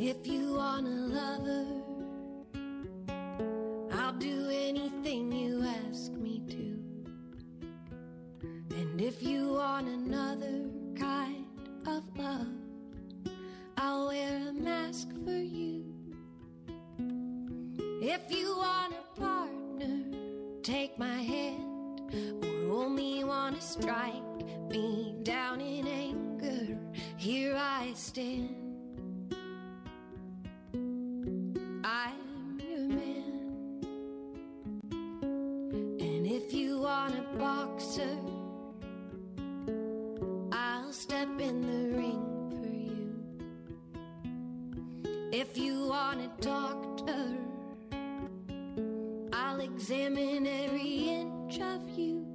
If you want a lover, I'll do anything you ask me to. And if you want another kind of love, I'll wear a mask for you. If you want a partner, take my hand, or only want to strike me down in anger, here I stand. I'm your man. And if you want a boxer, I'll step in the ring for you. If you want a doctor, I'll examine every inch of you.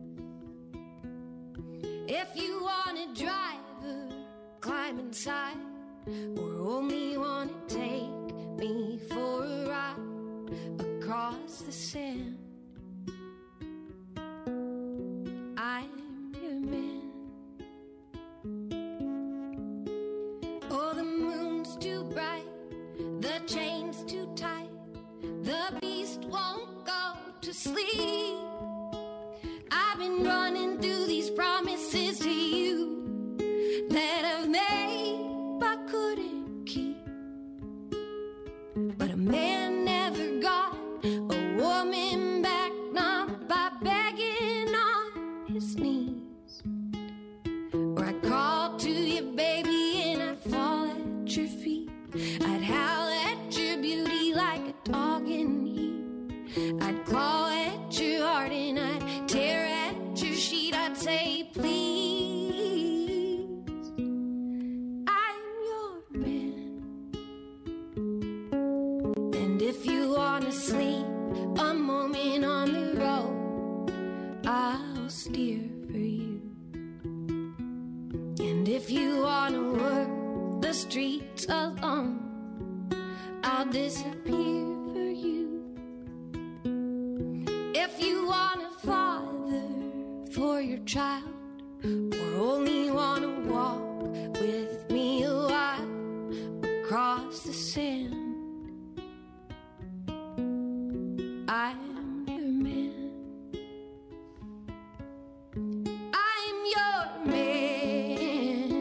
If you want a driver, climb inside, or only want to take me for a ride across the sand, I'm your man. Oh, the moon's too bright, the chain's too tight, the beast won't go to sleep. I've been running through these promises to you that I've made but couldn't keep. But a man never got a woman back, not by begging on his knees. Or I'd crawl to you, baby, and I'd fall at your feet. I'd howl at your beauty like a dog in heat. I'd claw at your heart and I'd tear at your sheet. I'd say, please, I'm your man. And if you want to sleep a moment on the road, I'll steer for you. And if you want to work the streets alone, I'll disappear for you. If you want a father for your child, or only want to walk with me a while across the sand, I'm your man. I'm your man.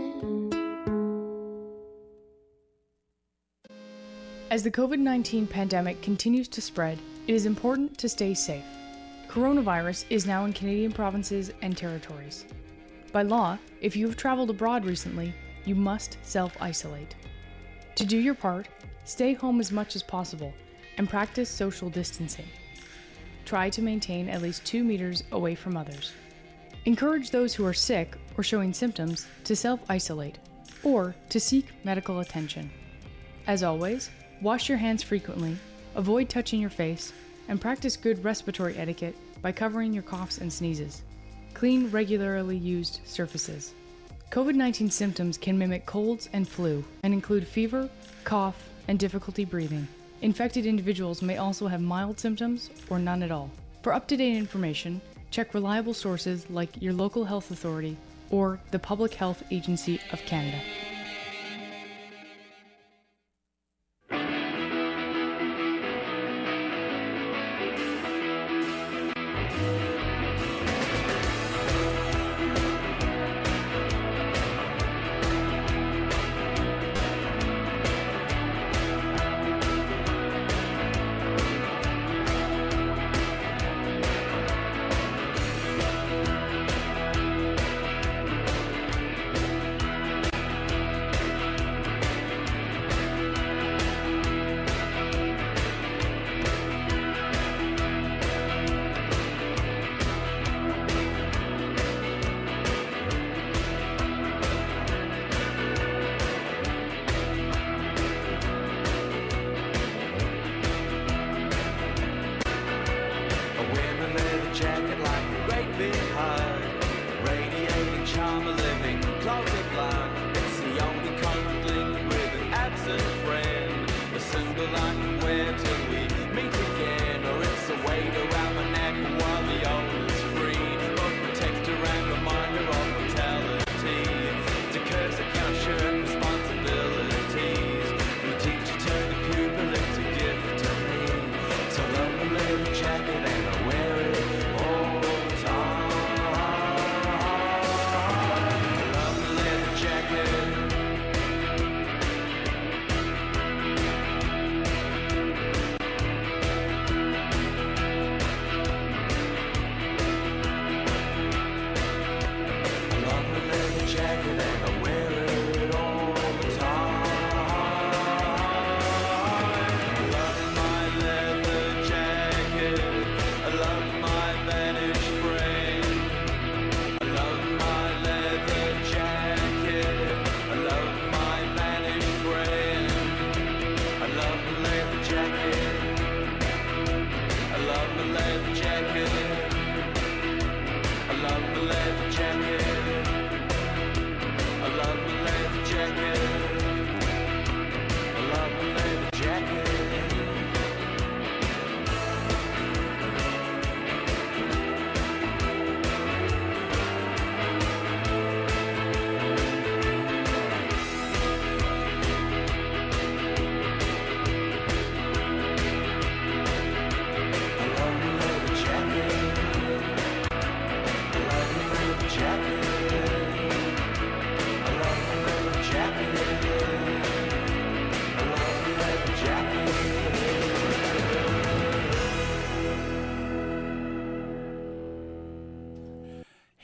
As the COVID-19 pandemic continues to spread, it is important to stay safe. Coronavirus is now in Canadian provinces and territories. By law, if you have traveled abroad recently, you must self-isolate. To do your part, stay home as much as possible and practice social distancing. Try to maintain at least 2 meters away from others. Encourage those who are sick or showing symptoms to self-isolate or to seek medical attention. As always, wash your hands frequently, avoid touching your face, and practice good respiratory etiquette by covering your coughs and sneezes. Clean regularly used surfaces. COVID-19 symptoms can mimic colds and flu and include fever, cough, and difficulty breathing. Infected individuals may also have mild symptoms or none at all. For up-to-date information, check reliable sources like your local health authority or the Public Health Agency of Canada.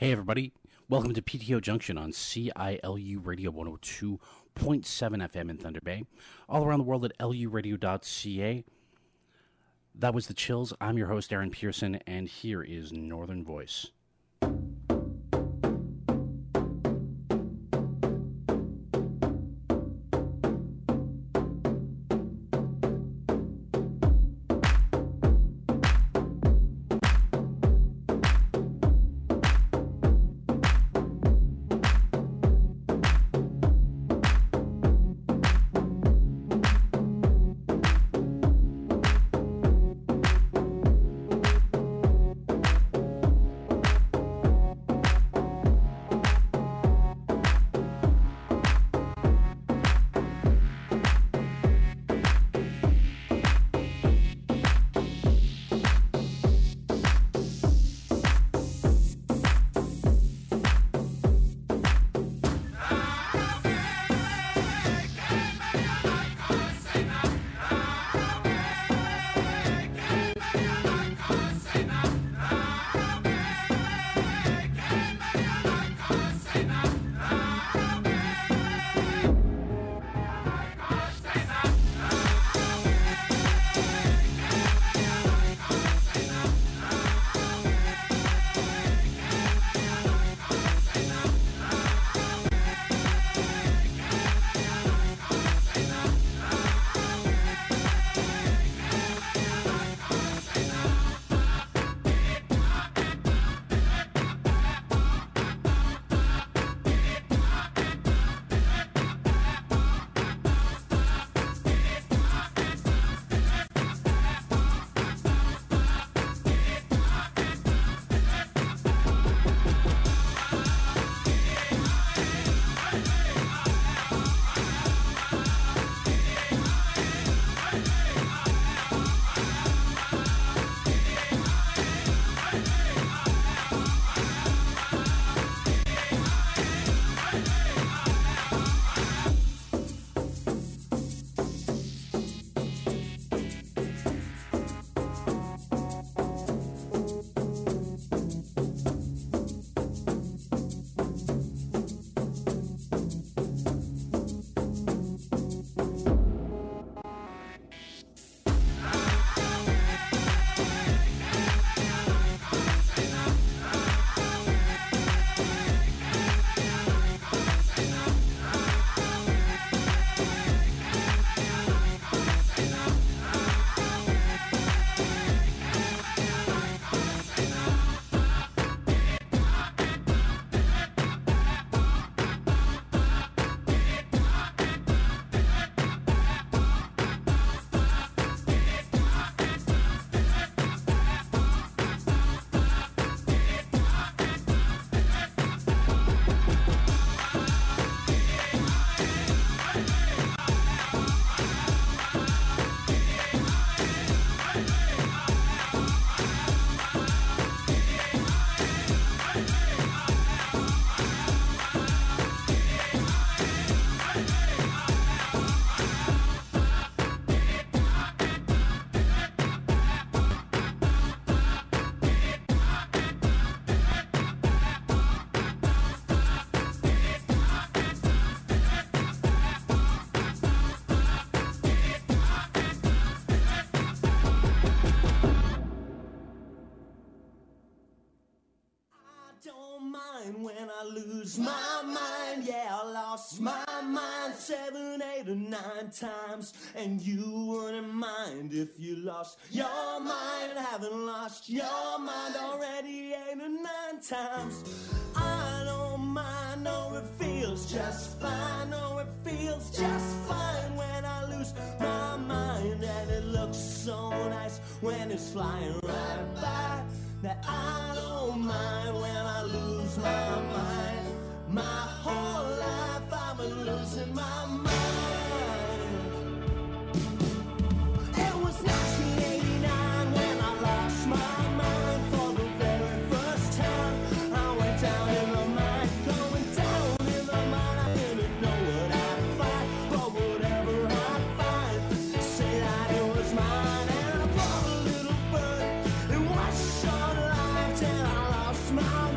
Hey, everybody. Welcome to PTO Junction on CILU Radio 102.7 FM in Thunder Bay. All around the world at luradio.ca. That was The Chills. I'm your host, Aaron Pearson, and here is Northern Voice. When I lose my mind, yeah, I lost my mind 7, 8, or 9 times. And you wouldn't mind if you lost your mind. Haven't lost your mind already 8 or 9 times. I don't mind, no, it feels just fine. No, it feels just fine when I lose my mind. And it looks so nice when it's flying right by. That I don't mind when I lose my mind. My whole life I've been losing my mind. It was 1989 when I lost my mind for the very first time. I went down in the mine, going down in the mine. I didn't know what I'd find, but whatever I find, say that it was mine. And I brought a little bird and watched short life till I lost my mind.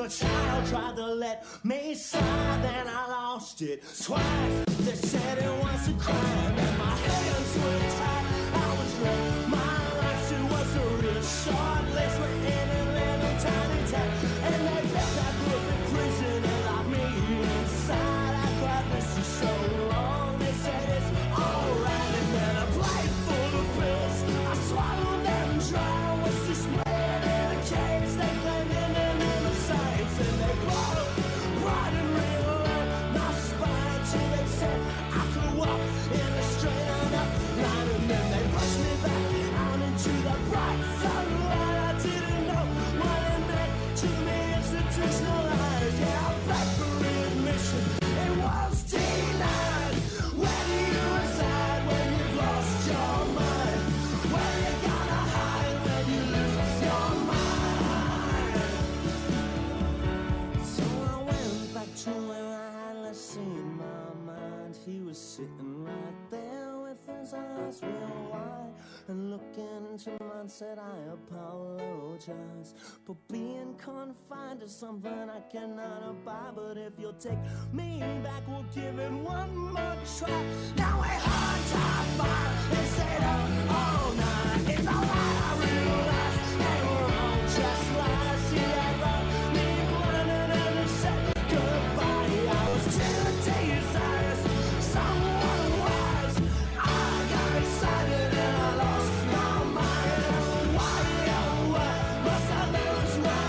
child tried to let me slide, then I lost it twice. They said it was a crime, and my hands were tied. I was late, my life, it was a real short list. We're in a little tiny town, and they bet I grew up in prison and locked me inside. I cried, this is so long. They said it's alright, and then a plate full of pills, I swallowed them dry. I was just playing in a cage. They claimed in science, and they brought and real my spine till they said I could walk in a straight up line, and then they pushed me back out into the bright sunlight. I didn't know what it meant to me, institutionalized. Yeah, I'm back for readmission. It was denied. Where do you reside when you've lost your mind? Where you gonna hide when you lose your mind? So I went back to where I had last seen my mind. He was sitting right there with his eyes real wide, and looking into mine said, I apologize for being confined to something I cannot abide. But if you'll take me back, we'll give it one more try. Now we hunt our fire and stayed up all night. It's all right, I realize they were all just lies. See, I wrote me blinded and they said goodbye. I was too desirous, someone wise. I got excited and I lost my mind. Why, oh, why must I lose my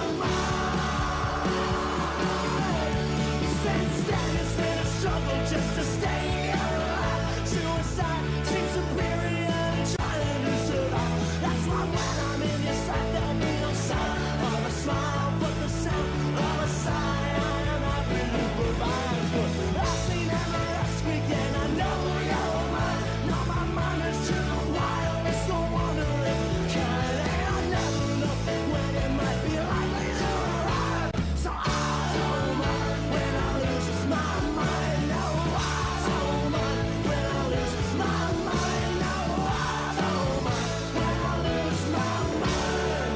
mind? Since then it's been a struggle just to stay alive. Suicide seems superior to trying to survive. That's why when I'm in your sight, there'll be no sign of a smile, but the sound of a sigh. I am happy to provide, but I've seen every earthquake and I know you're mine. Now my mind is to the wild, it's the wandering kind, and I never know when it might be likely to arrive. So I don't mind when I lose my mind. No, I don't mind when I lose my mind. No, I don't mind when I lose my mind.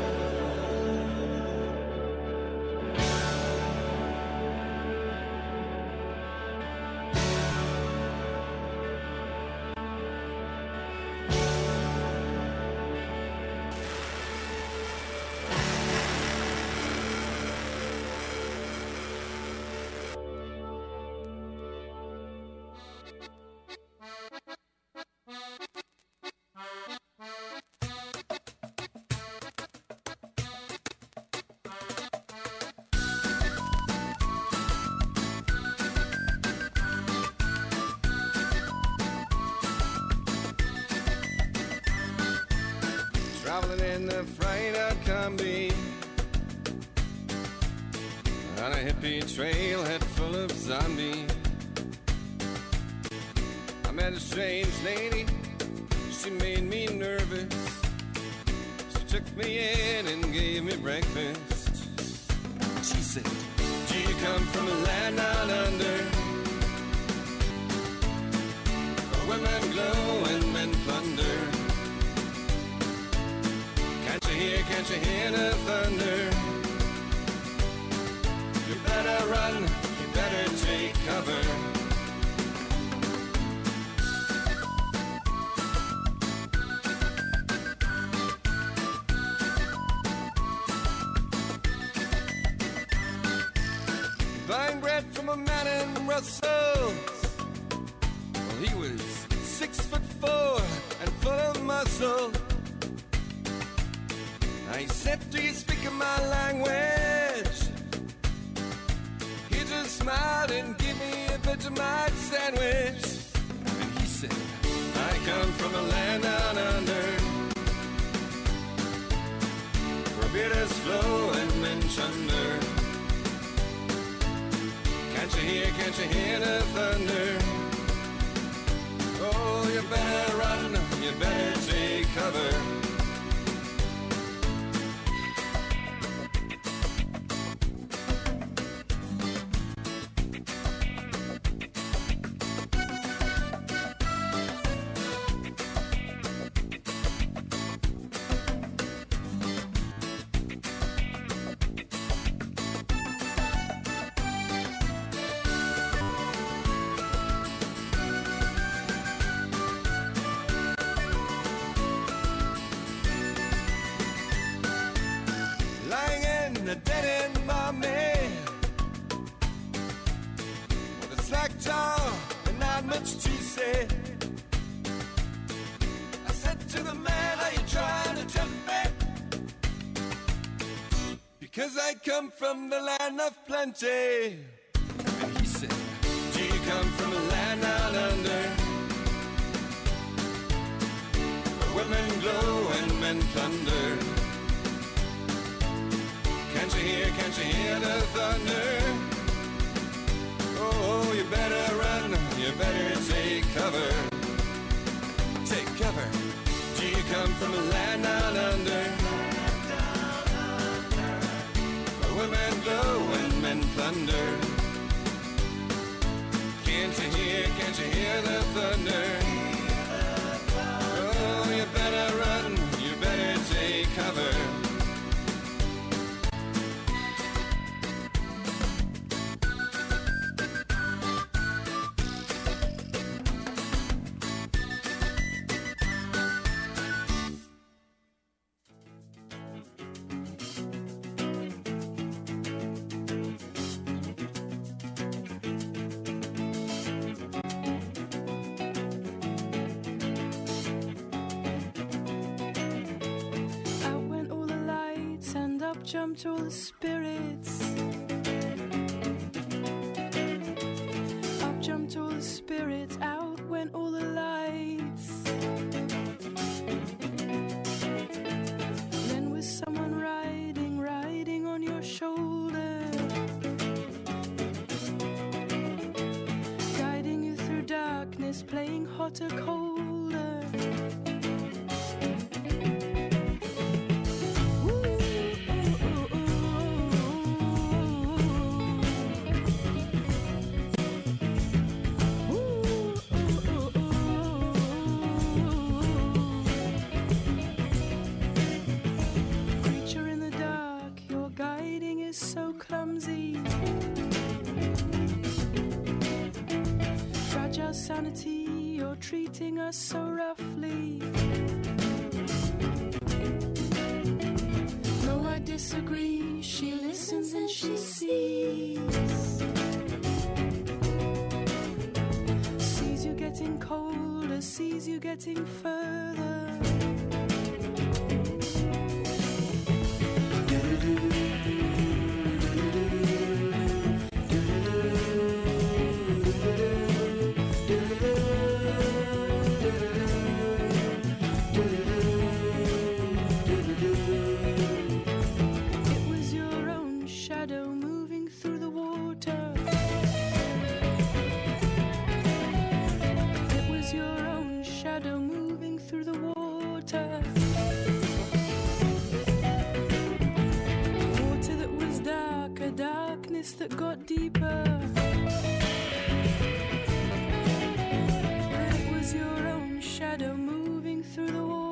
Traveling in the freighter combi on a hippie trailhead full of zombies. I met a strange lady, she made me nervous. She took me in and gave me breakfast. She said, do you come from a land down under, where women glow and men plunder? Can't you hear the thunder? You better run, you better take cover. Buying bread from a man in Brussels. Well, he was 6'4" and full of muscle. I said, do you speak my language? He just smiled and gave me a Vegemite sandwich. And he said, I come from a land down under, where beers flow and men chunder. Can't you hear the thunder? Oh, you better run, you better take cover. to the man, are you trying to tempt me? Because I come from the land of plenty. And he said, do you come from a land down under, where women glow and men plunder? Can't you hear the thunder? Oh, you better run, you better take cover. Take cover. Do you come from a land down under, where women glow and men plunder? Can't you hear the thunder? Oh, you better run, you better take cover. Jumped all the spirits. Up jumped all the spirits. Out went all the lights. Then was someone riding on your shoulder, guiding you through darkness, playing hot or colder. Sanity, you're treating us so roughly. No, I disagree. She listens and she sees. Sees you getting colder, sees you getting further. That got deeper. It was your own shadow moving through the water.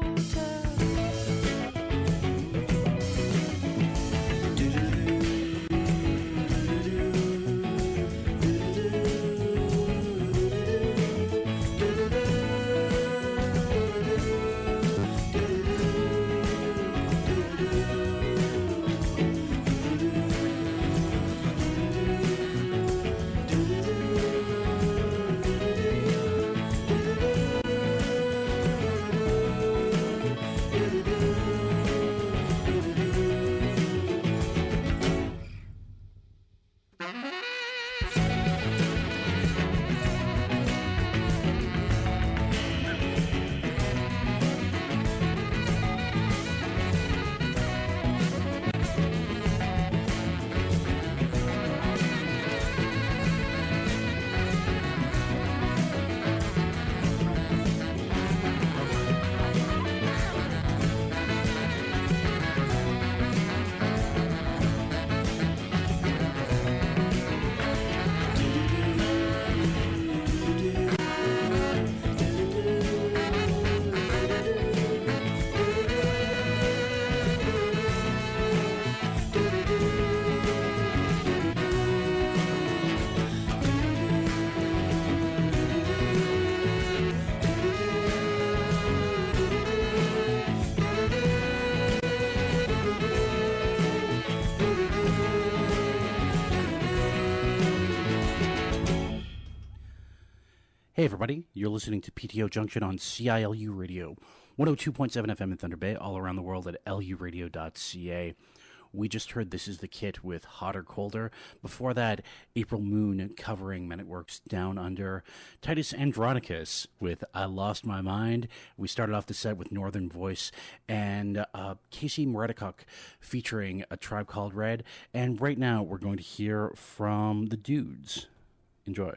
Hey everybody, you're listening to PTO Junction on CILU Radio 102.7 FM in Thunder Bay, all around the world at luradio.ca. We just heard This Is the Kit with Hotter Colder. Before that, April Moon covering Men at Work's Down Under. Titus Andronicus with I Lost My Mind. We started off the set with Northern Voice and Casey Moretikuk featuring A Tribe Called Red. And right now we're going to hear from the Dudes. Enjoy.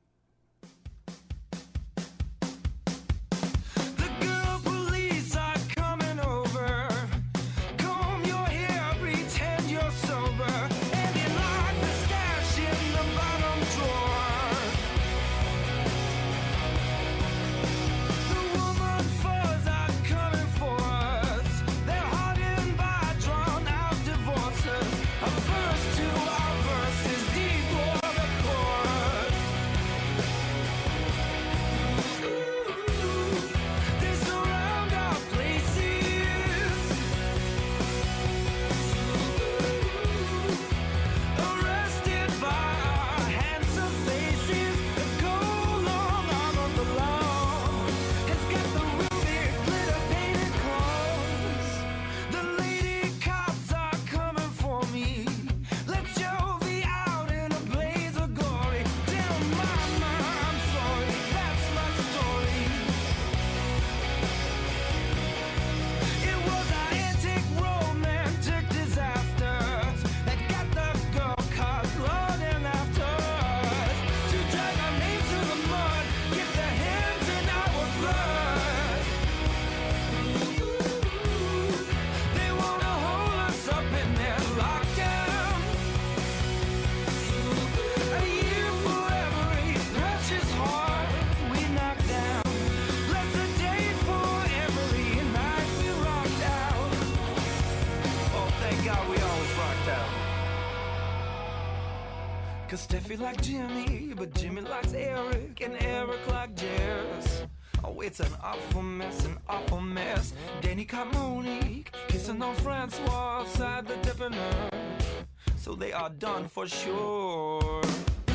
Cause Steffi like Jimmy, but Jimmy likes Eric, and Eric like Jess. Oh, it's an awful mess. Danny caught Monique kissing on Francois outside the dipper. So they are done for sure.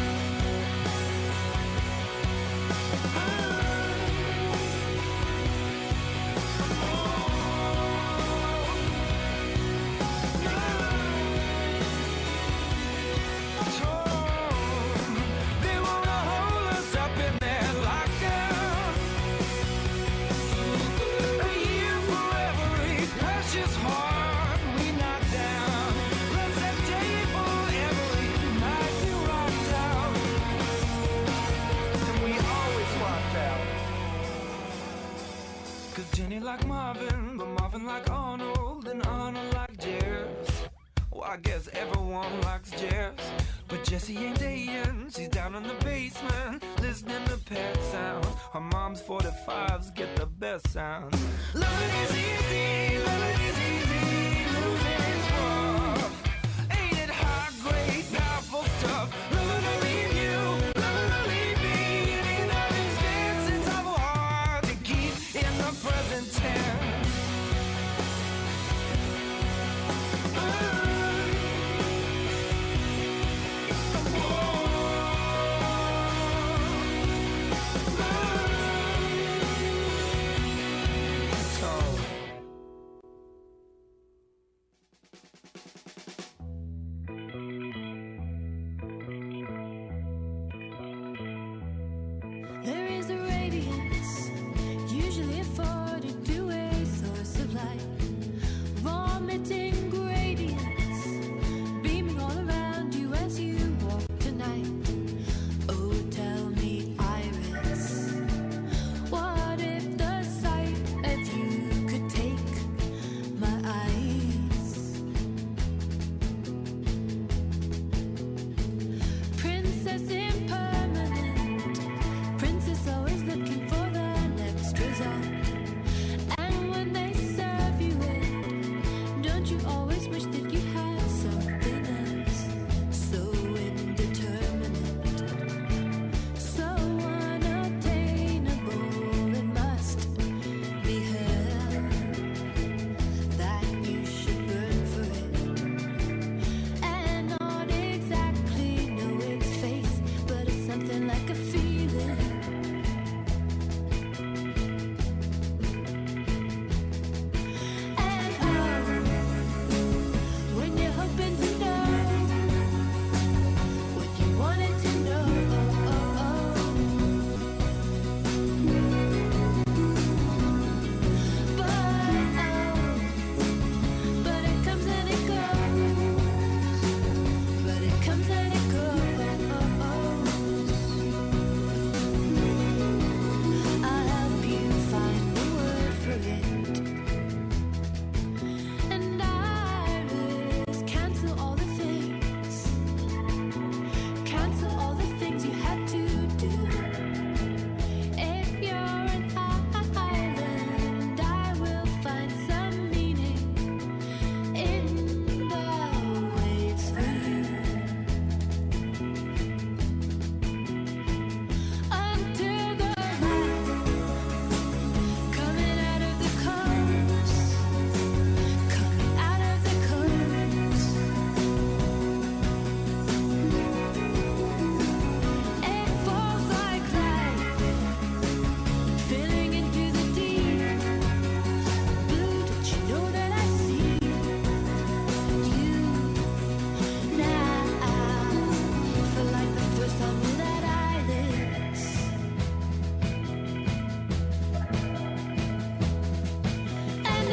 Jenny like Marvin, but Marvin like Arnold, and Arnold like Jess. Well, I guess everyone likes Jess, but Jessie ain't dating. She's down in the basement, listening to pet sounds. Her mom's 45s get the best sound. Loving is easy, loving is easy, losing is rough. Ain't it hot, great, powerful stuff? Loving to leave you, loving to leave me. And in all these fits, it's awful hard to keep in the present tense. Tom.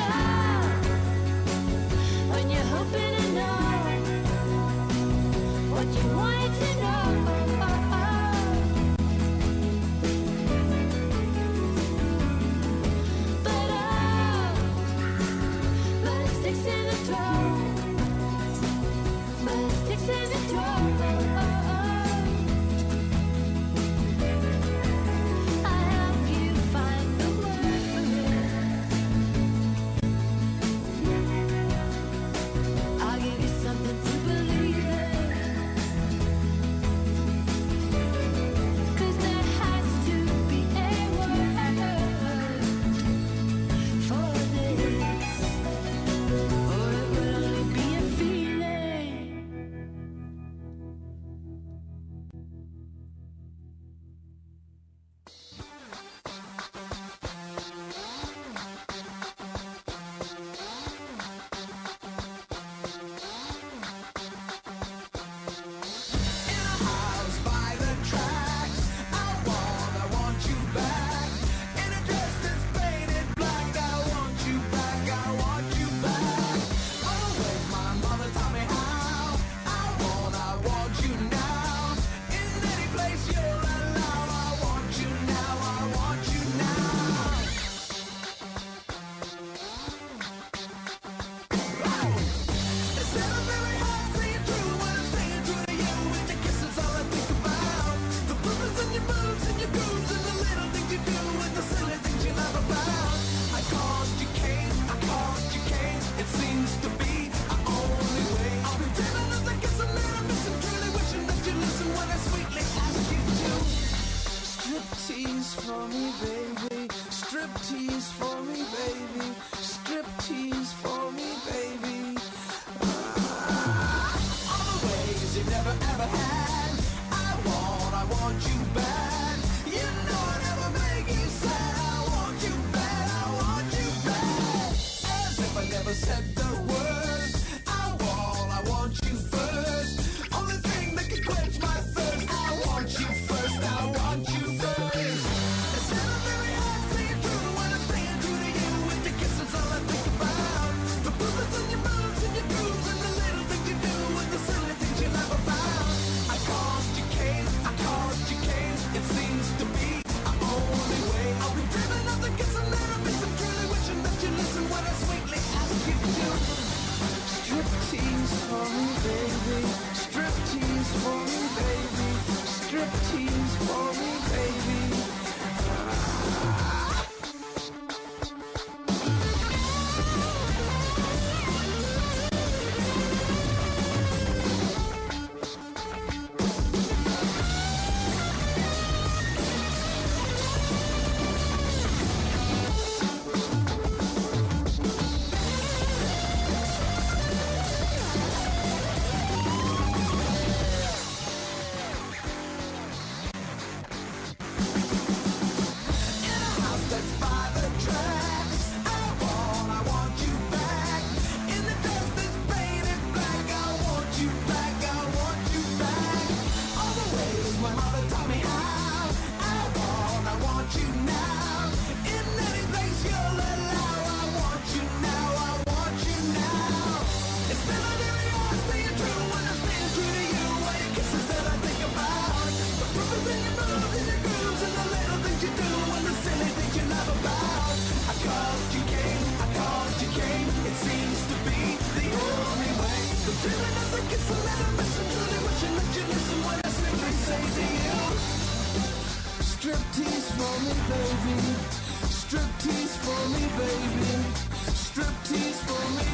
love, when you're hoping to know what you wanted to know. But it sticks in the throat. But it sticks in the throat. I help you find the word for it. I'll give you something to believe in. 'Cause there has to be a word for this, or it would only be a feeling. House by the tracks. I want you back. In a dress that's painted black. I want you back. I want you back. Always my mother taught me how. I want you now. In any place you'll allow. I want you now. I want you now. It's never very hard staying true when I'm staying true to you. And your kisses all I think about. The purpose in your moves and your grooves and the little things you do and the silly things you laugh about. I called, you came. I called, you came. It seems to be our only way. I'll be dreaming as I kiss a little missing, truly wishing that you listen when I sweetly ask you to. Striptease for me, baby. Striptease for me, baby. Striptease for me, baby. All the ways you never ever had. I want you back. You know I never make you sad. I want you back. I want you back. As if I never said the word. I want you first. Only thing that can quench my thirst. I want you first. I want you first. It's never very hard staying true when I'm staying true to you. With your kisses all I think about. The purpose in your moves and your grooves and the little things you do and the silly things you laugh about. I called, you came. I called, you came. It seems to be our only way. I'll be dreaming of the kiss and little missing, truly wishing that you listen when I sweetly ask you to. Striptease for me, baby. Striptease for me, baby. Striptease for me, baby. Striptease for me, baby. Striptease for me, baby. Striptease for me,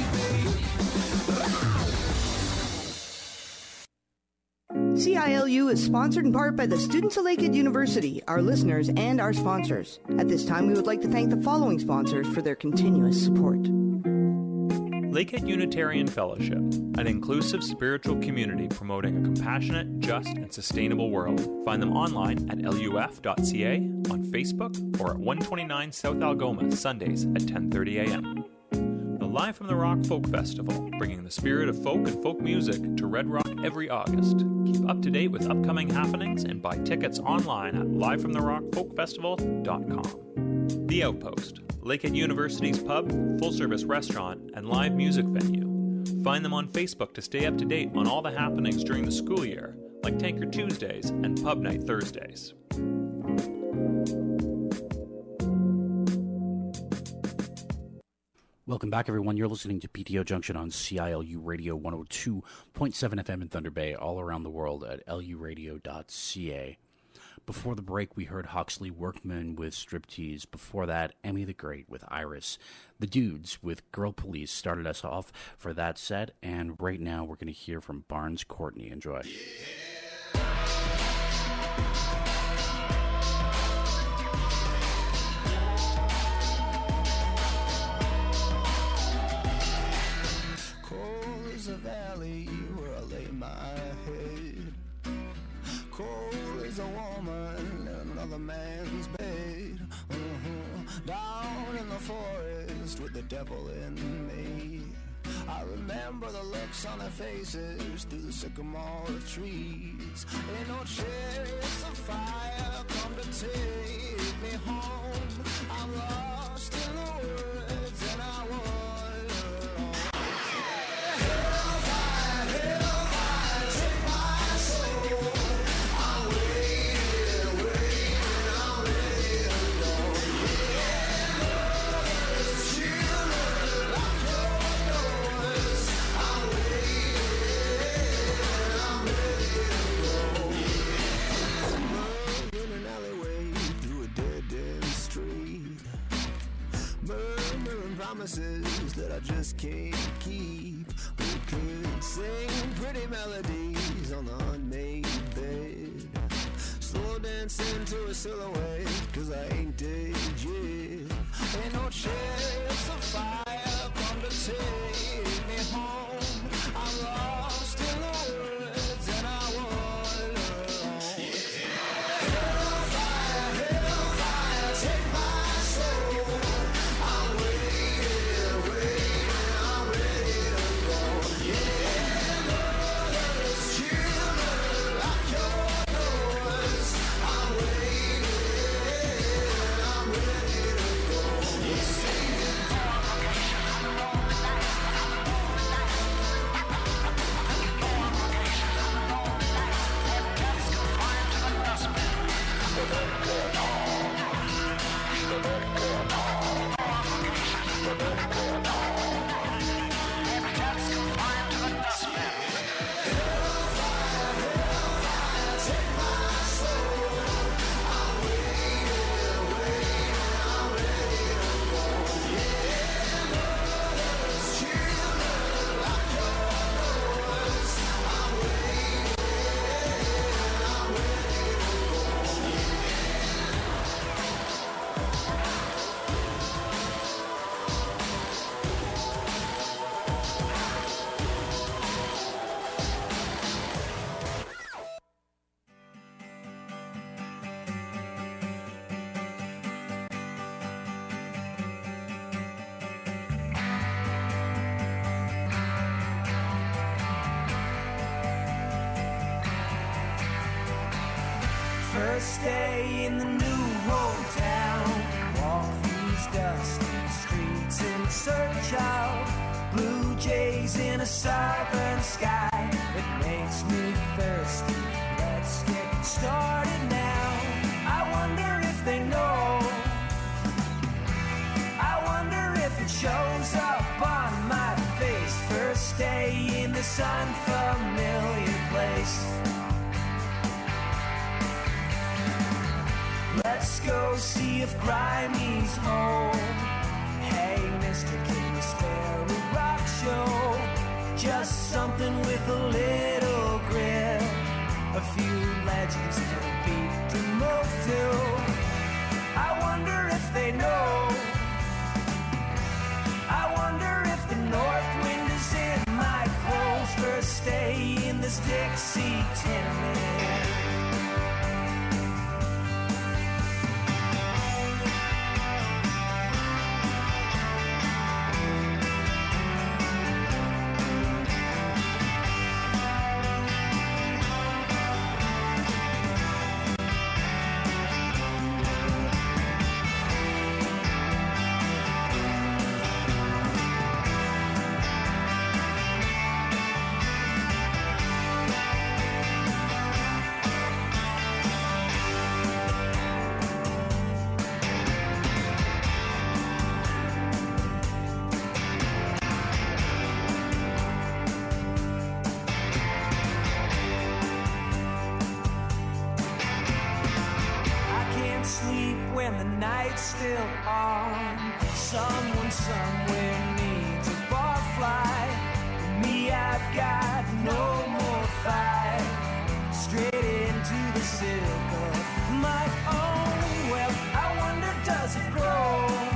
baby. CILU is sponsored in part by the students of Lakehead University, our listeners, and our sponsors. At this time, we would like to thank the following sponsors for their continuous support. Lakehead Unitarian Fellowship, an inclusive spiritual community promoting a compassionate, just, and sustainable world. Find them online at luf.ca, on Facebook, or at 129 South Algoma, Sundays at 10:30 a.m. The Live from the Rock Folk Festival, bringing the spirit of folk and folk music to Red Rock every August. Keep up to date with upcoming happenings and buy tickets online at livefromtherockfolkfestival.com. The Outpost, Lakehead University's pub, full-service restaurant, and live music venue. Find them on Facebook to stay up to date on all the happenings during the school year, like Tanker Tuesdays and Pub Night Thursdays. Welcome back, everyone. You're listening to PTO Junction on CILU Radio 102.7 FM in Thunder Bay, all around the world at luradio.ca. Before the break, we heard Huxley Workman with Striptease. Before that, Emmy the Great with Iris. The Dudes with Girl Police started us off for that set, and right now we're going to hear from Barnes Courtney. Enjoy. Cold is a valley where I lay my head. Cold is a woman in another man's bed. Down in the forest with the devil in me. I remember the looks on their faces through the sycamore trees. Ain't no chariots of fire come to take me home. I'm lost in the woods and I wander alone. Hellfire, hellfire, take my soul. I'm waiting, I'm ready to go. Yeah, brothers, children, lock your doors. I'm waiting, I'm ready to go. In an alleyway through a dead street, murmuring promises that I just can't keep. We could sing pretty melodies on the unmade bed, slow dancing to a silhouette, 'cause I ain't dead yet. Ain't no chariots of fire come to take me home. I'm lost in the woods and I wander alone. Hellfire, hellfire, take my soul. I'm waiting, I'm ready to go. Yeah, brothers, children, lock your doors. I'm waiting, I'm ready to go. Yeah. First day in the new hometown, walk these dusty streets in search of blue jays in a southern sky. It makes me thirsty. Let's get started now. I wonder if they know. I wonder if it shows up on my face. First day in this unfamiliar place. Let's go see if Grimey's home. Hey, Mr. Can you spare a rock show? Just something with a little grit. A few legends and a beat to move to. I wonder if they know. I wonder if the north wind is in my clothes. First day in this Dixie tenement. on. Someone somewhere needs a barfly. Me, I've got no more fight. Straight into the silk of my own. Well, I wonder, does it grow?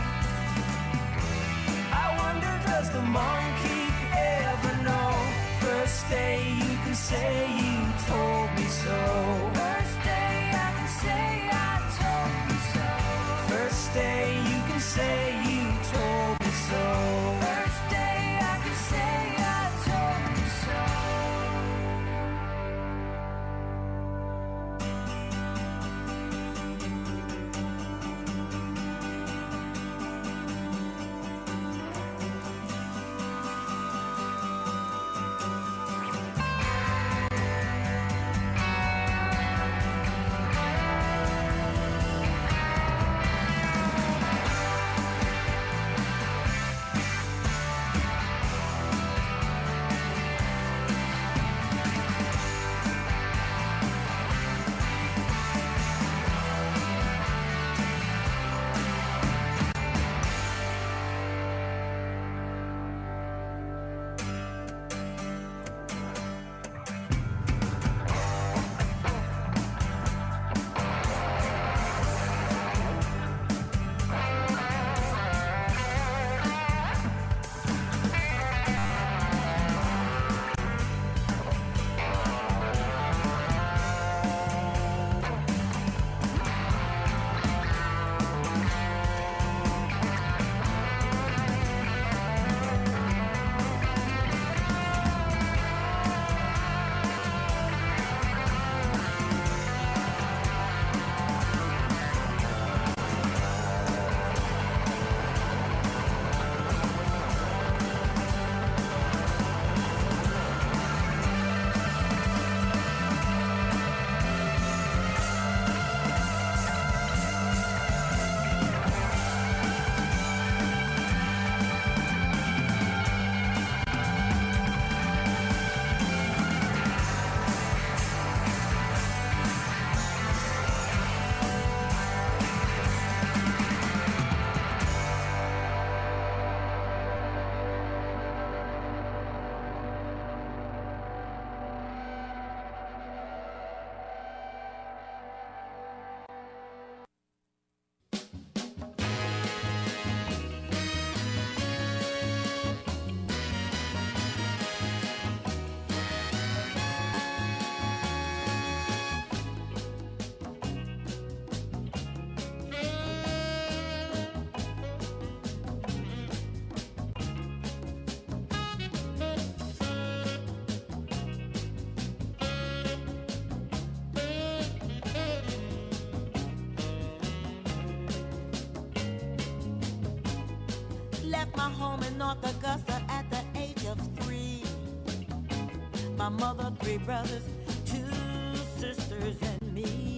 I wonder, does the monkey ever know? First day you can say you told me so. First day I can say I told you so. First day you can say you told me so. First day I can say I told you so. Left my home in North Augusta at the age of 3. My mother, 3 brothers, 2 sisters, and me.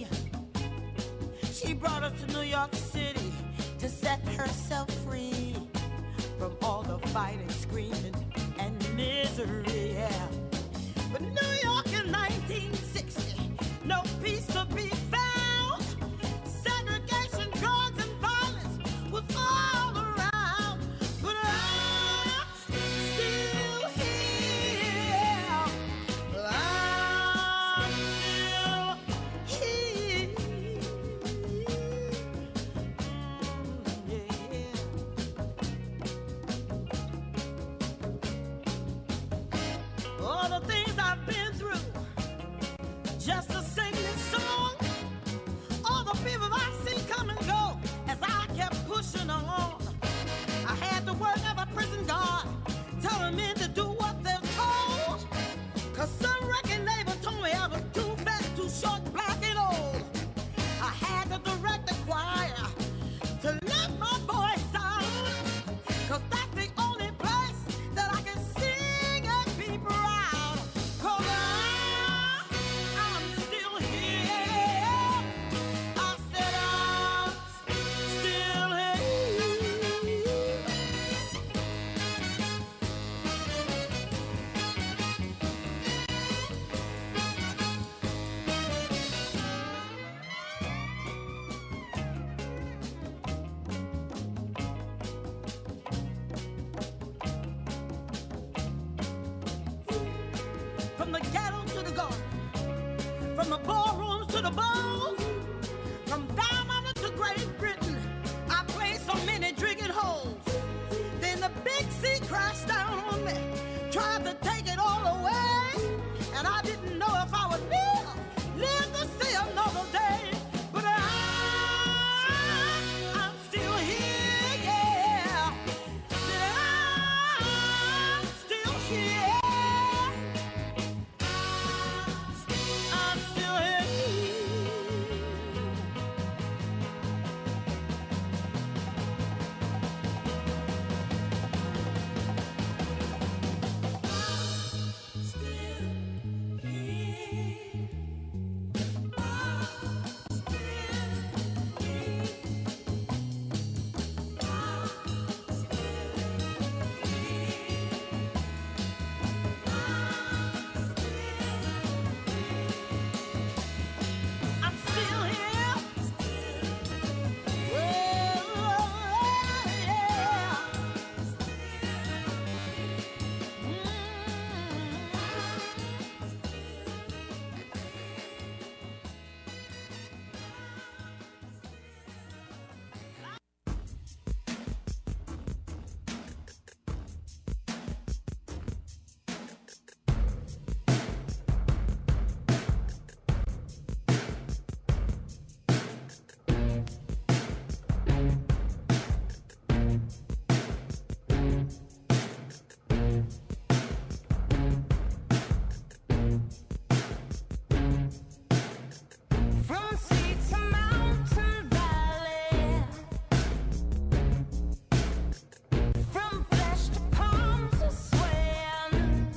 She brought us to New York City to set herself free from all the fighting, screaming, and misery, yeah. But New York in 1960, no peace to be found. Segregation, drugs, and violence was all around. But I'm still here. I'm still here. Yeah. the bowl. From down under to Great Britain, I played so many drinking holes. Then the big sea crashed down on me, tried to take it all away, and I didn't know if I would live to see another day. But I'm still here, yeah. I'm still here. I'm still here. I'm still here. From sea to mountain valley, from flesh to palm to swaying,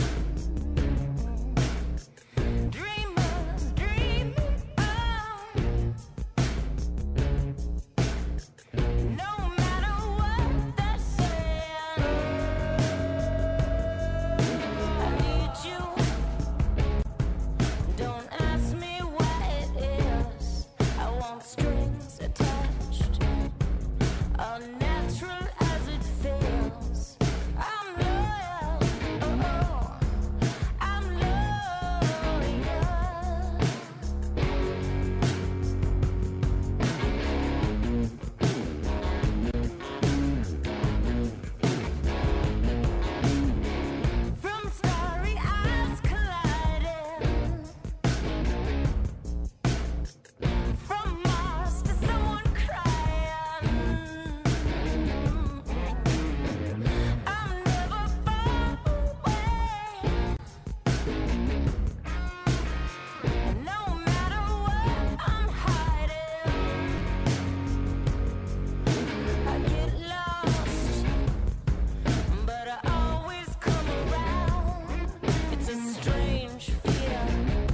dreamers dreaming on. No matter what they're saying, I need you. Don't ask me what it is. I want strings attached, unnatural as it feels. I'm loyal, oh, I'm loyal. From starry eyes colliding, from Mars to someone crying, I'm never far away. No matter what I'm hiding, I get lost, but I always come around. It's a strange fear,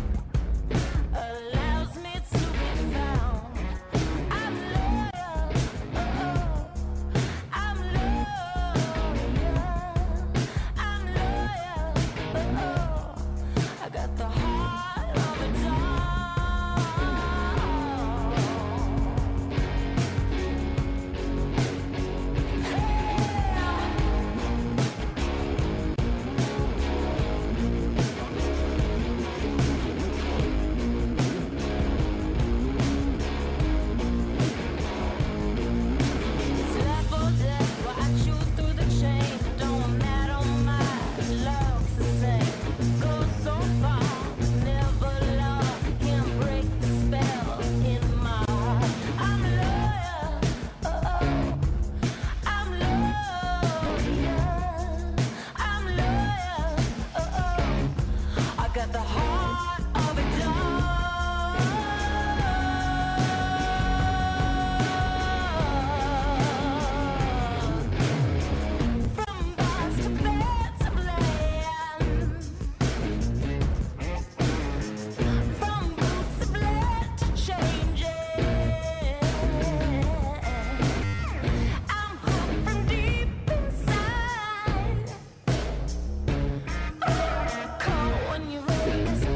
allows me to be found. I'm loyal, oh, I'm loyal. I'm loyal, oh, I got the heart of a dog. It's life or death, watch you through the chain. Don't matter, my love's the same. Go so far, never love, can't break the spell in my heart. I'm loyal, oh, I'm loyal. I'm loyal, oh, I got the heart of a dog. From bars to beds of land, from boots of lead to changes, I'm hot from deep inside. Call when you're ready, 'cause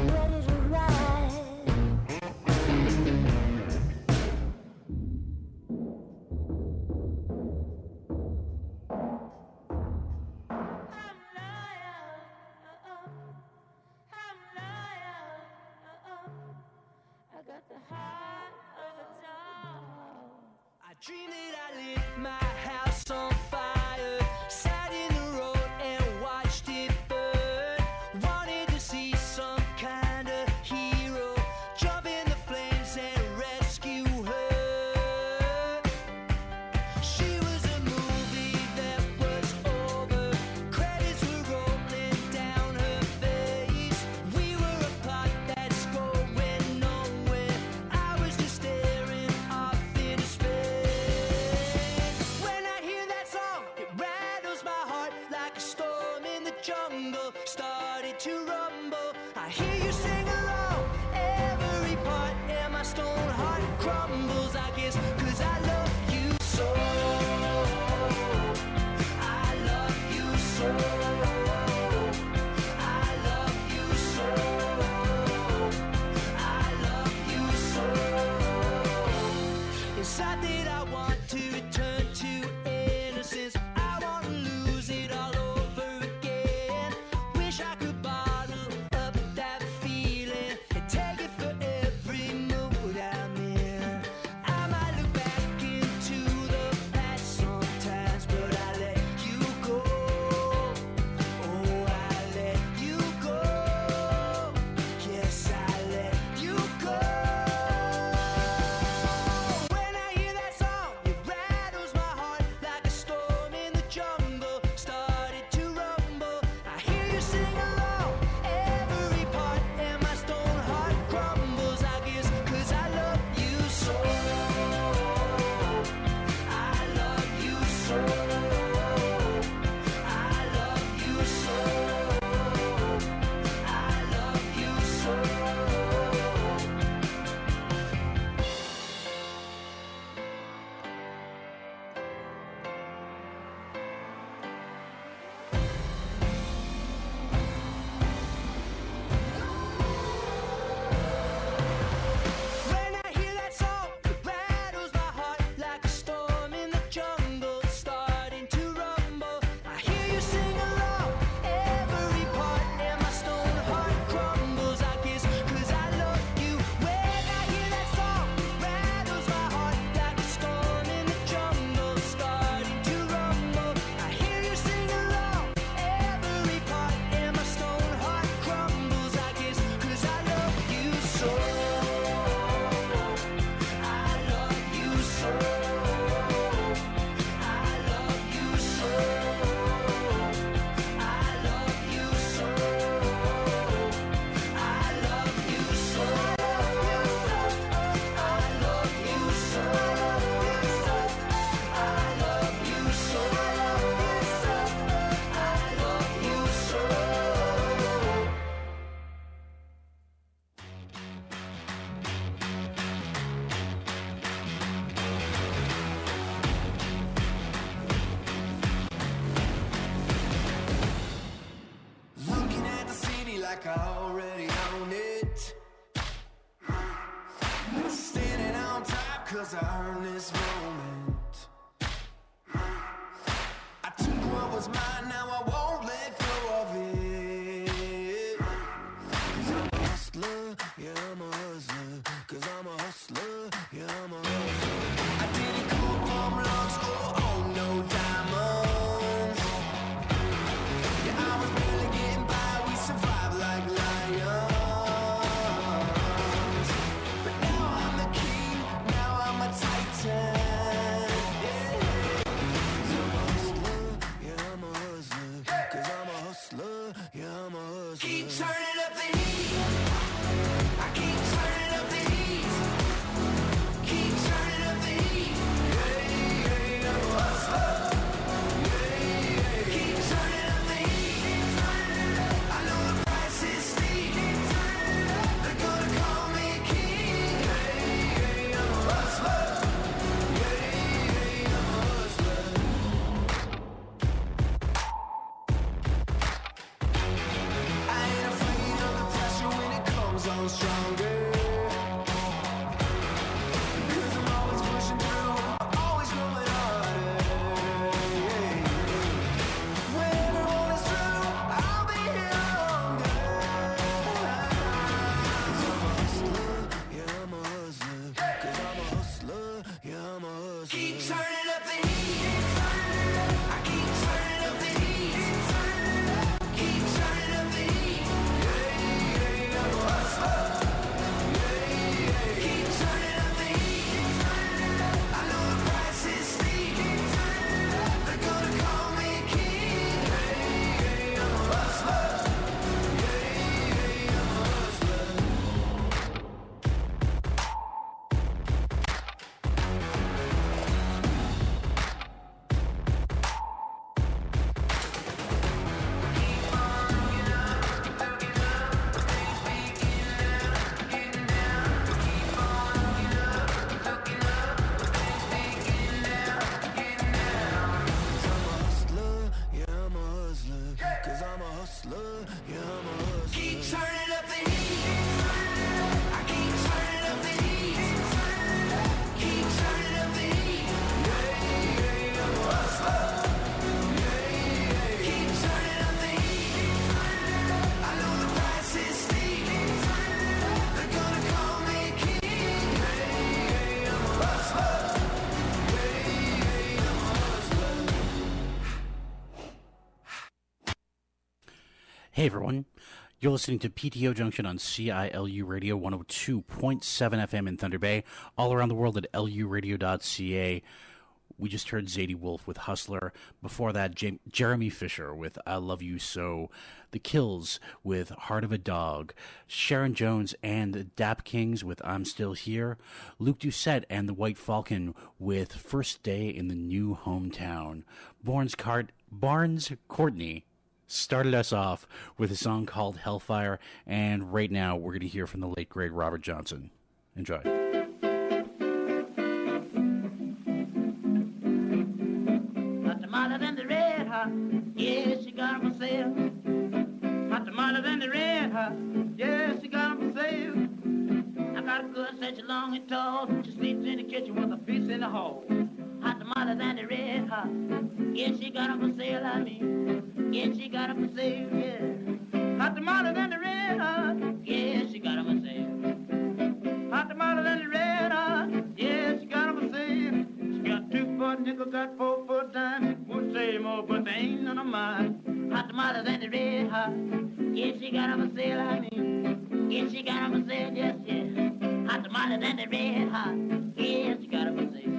dreamed that I lit my house on fire, sat in the road and watched it burn. Wanted to see some kind of hero jump in the flames and rescue her. She was a movie that was over, credits were rolling down her face. We were a plot that's going nowhere. I was just staring off into space. When I hear that song, it rattles my heart like a storm in the jungle started to rumble. I hear you sing along, every part, and my stone heart crumbles, I guess, 'cause I love you so. I love you so. I love you so. I love you so. It's not that I want to return to innocence. I want to lose it all over again. Wish I could bottle up that feeling and take it for every mood I'm in. I might look back into the past sometimes, but I let you go. Oh, I let you go. Yes, I let you go. When I hear that song, it rattles my heart like a storm in the jungle started to rumble. I hear you sing along, every part, and my stone heart crumbles, I guess, 'cause I love you so. I love you so. I love you so. I love you so. When I hear that song, it rattles my heart like a storm in the jungle starting to rumble. I hear you sing along, every part, and my stone heart crumbles, I guess, 'cause I love you. When I hear that song, it rattles my heart like a storm in the jungle starting to rumble. I hear you sing along, every part, and my stone heart crumbles, I guess, 'cause I love you so. I love you so. I love you so. I love you so. I love you so. I love you so. I love you so. I love you so. Looking at the city like I already own it. Standing on top 'cause I earned this moment. I took what was mine, now I won't let go of it. 'Cause I'm a hustler, yeah, I'm a hustler. 'Cause I'm a hustler, yeah, I'm a hustler. I didn't come from lungs, oh, no diamonds. Yeah, I was barely getting by, we survived like lions. But now I'm the king, now I'm a titan. Yeah. 'Cause I'm a hustler, yeah, I'm a hustler. hustler. Yeah, I'm a hustler. Keep turning up the heat. I keep turning up the heat. Keep turning up the heat. Yeah, I'm a hustler. Keep turning up the heat. I know the price is steep. They're gonna call me king. Yeah, I'm a hustler. Yeah, I'm a hustler. Hey everyone, you're listening to PTO Junction on CILU Radio 102.7 FM in Thunder Bay, all around the world at luradio.ca. We just heard Zadie Wolf with Hustler. Before that, Jeremy Fisher with I Love You So. The Kills with Heart of a Dog. Sharon Jones and the Dap Kings with I'm Still Here. Luke Doucette and the White Falcon with First Day in the New Hometown. Barnes Courtney started us off with a song called Hellfire, and right now we're going to hear from the late, great Robert Johnson. Enjoy. Hot tamale than the red hot, yeah, she got 'em for sale. Hot tamale than the red hot, yeah, she got 'em for sale. I got a good such long and tall, she sleeps in the kitchen with a piece in the hall. Hot tamale than the red hot, yeah, she got 'em for sale, I mean, yeah, she got 'em for sale, yeah. Hot tamale than the red hot, yeah, she got 'em for sale. Hot tamale than the red hot, yeah, she got 'em for sale. She got 2 foot nickel, got 4 foot dime. Won't say more, but they ain't none of mine. Hot tamale than the red hot, yeah, she got 'em for sale, I mean, yeah, she got 'em for sale, yes, yeah. Hot tamale than the red hot, yeah, she got 'em for sale.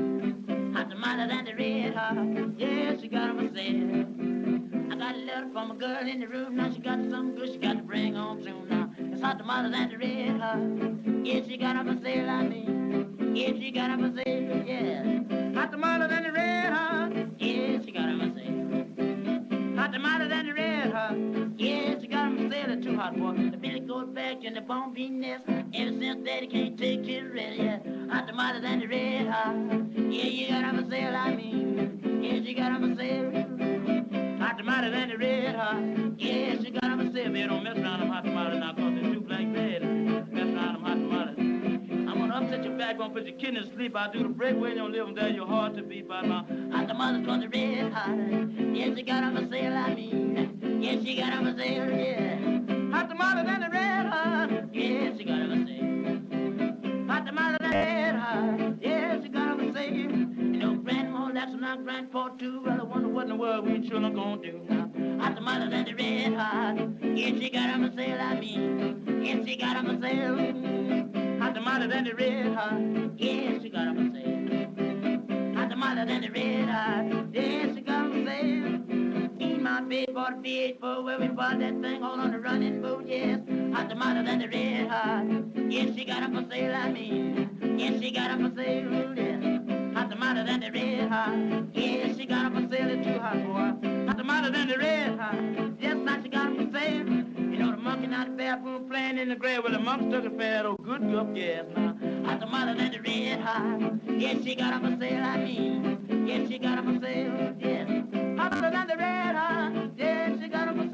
Hot tamale than the red hot, yeah, she got 'em for sale. I got a letter from a girl in the room, now she got something good she got to bring on soon now. It's hot tamale than the red hot, yeah, she got 'em for sale, I mean, yeah, she got 'em for sale, yeah. Hot tamale than the red hot, yeah, she got 'em for sale. Hot tamale than the red hot, yeah, she got 'em for sale, they're too hot for the Billy goes back in the bone bean nest. Ever since daddy can't take his rest, yeah. Hot tamale than the red hot, yeah, you got 'em for sale, I mean, yeah, she got 'em for sale. Hot tamale than the red hot, yeah, she got 'em for sale. Man, don't mess around them hot tamales now, cause they're too black bad. Mess around them hot tamales. I'm gonna upset your back, gonna put your kidneys to sleep. I'll do the breakaway in your living there, you're hard to beat by my hot tamales cause the red hot, yeah, she got 'em for sale, I mean, yeah, she got 'em for sale, yeah. Hot tamale than the red hot, yeah, she got 'em for sale. Hot tamale than the red hot, yeah, she got 'em for sale. You know, grandma, that's not grandpa too. Well, I wonder what in the world we children gonna do now. Hot tamale than the red hot, yeah, she got 'em for sale, I mean, yeah, she got 'em for sale. Hot tamale than the red hot, yeah, she got 'em for sale. Hot tamale than the red hot, yeah, she got 'em for sale. Me and my baby bought a VH4 where we bought that thing all on the running boat, yes. Hot tamale than the red hot, yeah, she got 'em for sale, I mean, yeah, she got 'em for sale, yeah. Hot tamale than the red hot, yeah, she got 'em for sale, it's too hot for her. Hot tamale than the red hot, yes, now she got 'em for sale. You know the monkey out the bathroom playing in the grave with the monkey stuck a fat old good gup, yes, now. Hot tamale than the red hot, yeah, she got 'em for sale, I mean, yeah, she got 'em for sale, yes. Hot tamale than the red hot, yeah, she got 'em for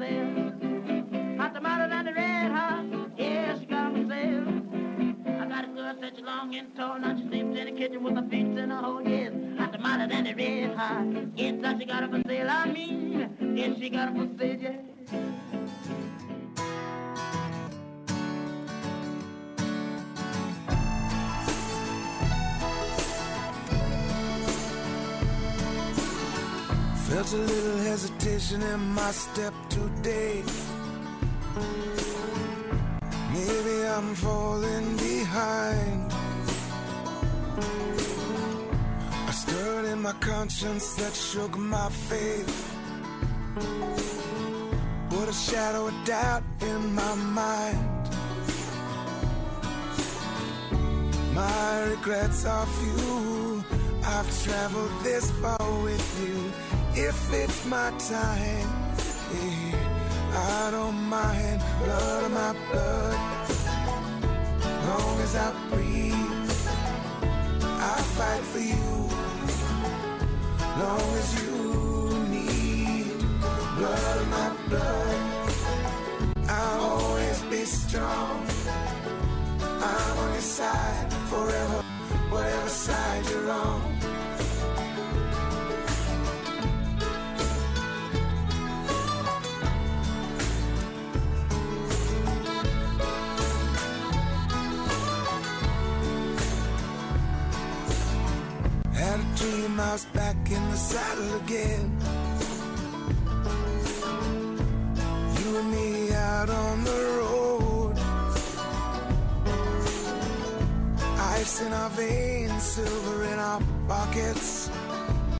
sale. Hot tamale than the red hot, yeah, she got 'em for sale. I got a girl such long and tall, now she sleeps in the kitchen with her feet in a hole, yes. Hot tamale than the red hot, yes, now she got 'em for sale, I mean, yes, she got 'em for sale, yeah. Felt a little hesitation in my step today. Maybe I'm falling behind. I stirred in my conscience that shook my faith. Put a shadow of doubt in my mind. My regrets are few. I've traveled this far with you. If it's my time, I don't mind. Blood of my blood, long as I breathe, I fight for you. Long as you need blood of my blood, us back in the saddle again. You and me out on the road, ice in our veins, silver in our pockets.